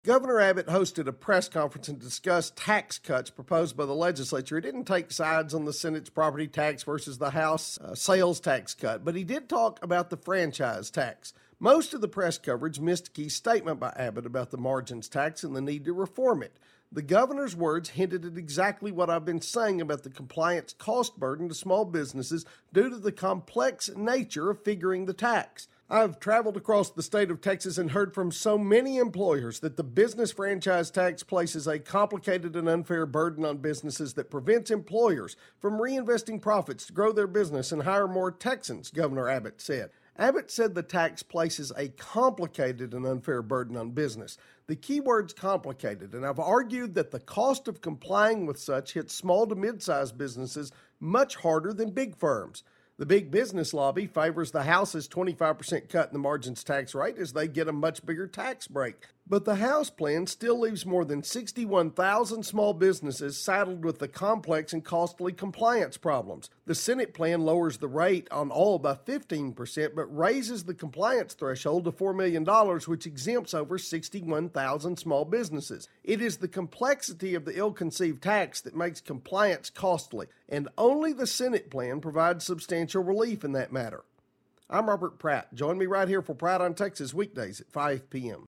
Governor Abbott hosted a press conference and discussed tax cuts proposed by the legislature. He didn't take sides on the Senate's property tax versus the House sales tax cut, but he did talk about the franchise tax. Most of the press coverage missed a key statement by Abbott about the margins tax and the need to reform it. The governor's words hinted at exactly what I've been saying about the compliance cost burden to small businesses due to the complex nature of figuring the tax. I've traveled across the state of Texas and heard from so many employers that the business franchise tax places a complicated and unfair burden on businesses that prevents employers from reinvesting profits to grow their business and hire more Texans, Governor Abbott said. Abbott said the tax places a complicated and unfair burden on business. The key word's complicated, and I've argued that the cost of complying with such hits small to mid-sized businesses much harder than big firms. The big business lobby favors the House's 25% cut in the margins tax rate as they get a much bigger tax break. But the House plan still leaves more than 61,000 small businesses saddled with the complex and costly compliance problems. The Senate plan lowers the rate on all by 15%, but raises the compliance threshold to $4 million, which exempts over 61,000 small businesses. It is the complexity of the ill-conceived tax that makes compliance costly, and only the Senate plan provides substantial relief in that matter. I'm Robert Pratt. Join me right here for Pratt on Texas weekdays at 5 p.m.